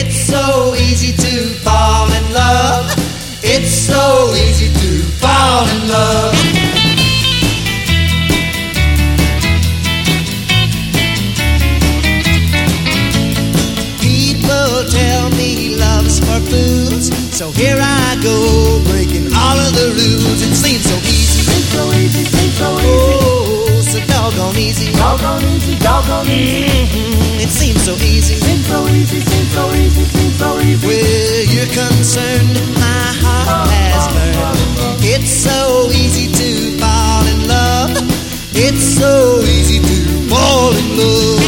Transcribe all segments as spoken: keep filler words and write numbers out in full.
It's so easy to fall in love. It's so easy to fall in love. People tell me love's for fools, so here I go, breaking all of the rules. It seems so easy, Seems so easy, seems so easy. oh, so doggone easy. Doggone easy, doggone easy. Mm-hmm. It seems so easy. Seems so easy, seems so easy, seems so easy. Where you're concerned, my heart has learned. It's so easy to fall in love. It's so easy to fall in love.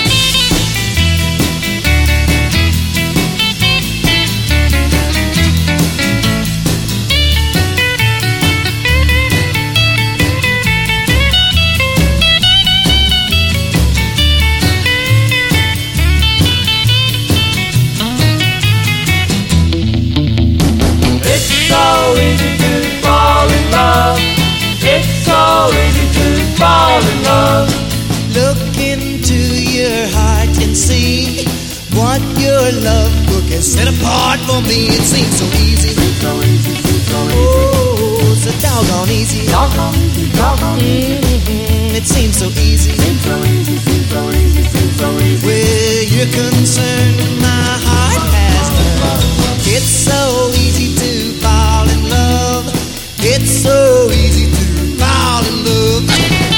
It's so easy to fall in love. It's so easy to fall in love. Look into your heart and see what your love book has set apart for me. It seems so easy, Seems so easy, seems so easy. oh, so doggone easy. Doggone easy, doggone easy. Mm-hmm. It seems so easy. Seems so easy, seems so easy, seems so easy. Where you're concerned, my heart has learned. It's so easy to fall in love. It's so easy to fall in love.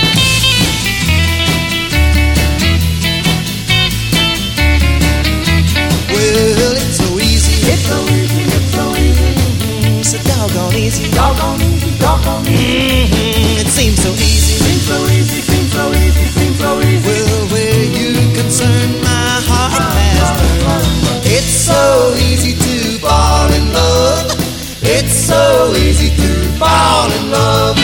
Well, it's so easy. It's so easy, it's so easy. Mm, so doggone easy. Doggone easy, doggone easy. Mm, it seems so easy. Seems so easy, seems so easy, seems so easy. Well, where you're concerned, my heart has learned. It's so easy to fall in love. It's so easy to fall in love.